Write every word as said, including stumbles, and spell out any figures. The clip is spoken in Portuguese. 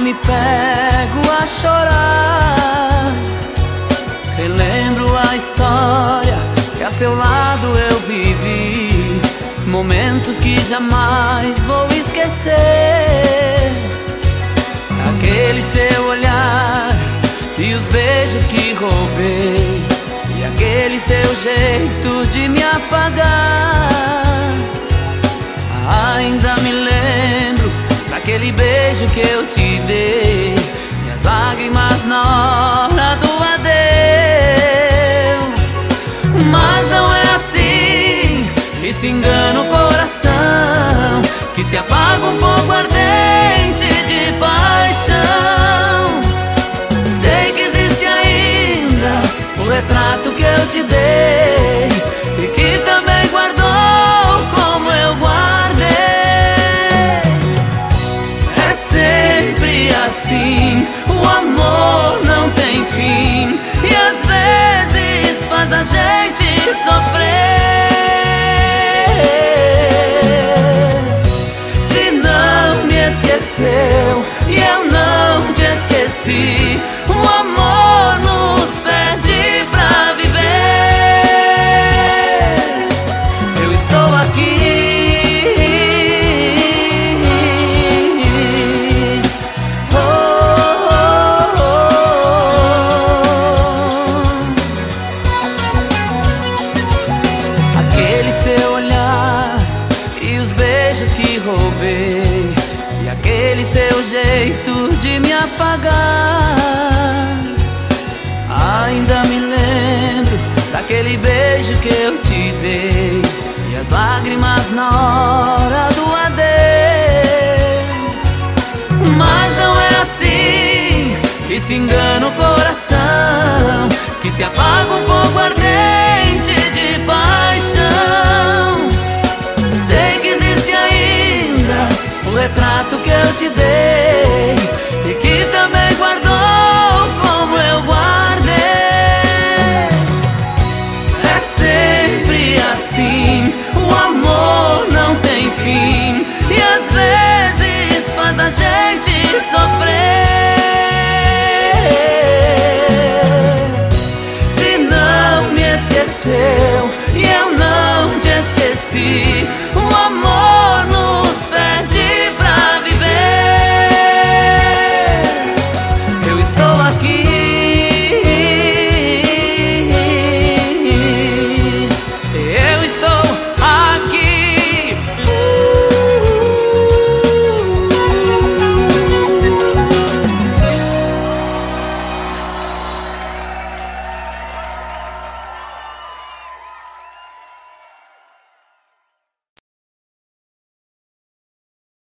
me pego a chorar. Relembro a história que a seu lado eu vivi, momentos que jamais vou esquecer. Aquele seu olhar e os beijos que roubei, e aquele seu jeito de me apagar. Ainda me lembro daquele beijo que eu te dei, e as lágrimas na hora do adeus. Mas não é assim que se engana o coração, que se apaga um fogo ardente de paixão. Sei que existe ainda o retrato que eu te dei, e que também guardou como eu guardei. É sempre assim, o amor não tem fim, e às vezes faz a gente sofrer. Se não me esqueceu e eu não te esqueci, o amor nos pede pra viver. Eu estou aqui, oh, oh, oh. Aquele seu olhar e os beijos que roubei, e aquele seu jeito de me apagar. Ainda me lembro daquele beijo que eu te dei, e as lágrimas na hora do adeus. Mas não é assim que se engana o coração, que se apaga um fogo ardente de paixão. Sei que existe ainda o retrato que eu te dei,